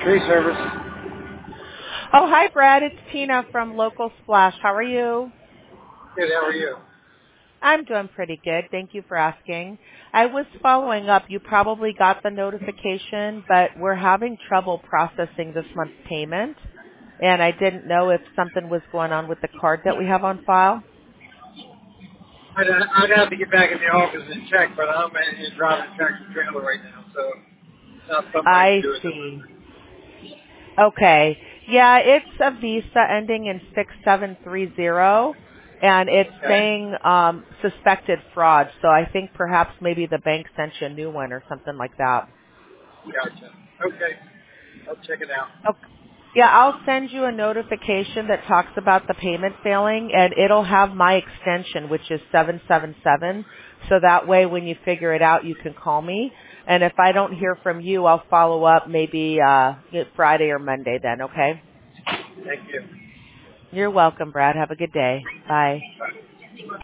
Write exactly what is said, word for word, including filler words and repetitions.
Tree service. Oh, hi, Brad. It's Tina from Local Splash. How are you? Good, how are you? I'm doing pretty good. Thank you for asking. I was following up. You probably got the notification, but we're having trouble processing this month's payment, and I didn't know if something was going on with the card that we have on file. I'd, I'd have to get back in the office and check, but I'm in, in driving a tractor trailer right now, so it's not something I can I do at the see. moment. Okay. Yeah, it's a Visa ending in six seven three zero, and it's Okay. saying um, suspected fraud. So I think perhaps maybe the bank sent you a new one or something like that. Gotcha. Okay. I'll check it out. Okay. Yeah, I'll send you a notification that talks about the payment failing, and it'll have my extension, which is seven seven seven. So that way when you figure it out, you can call me. And if I don't hear from you, I'll follow up maybe uh Friday or Monday then, okay? Thank you. You're welcome, Brad. Have a good day. Bye. Bye.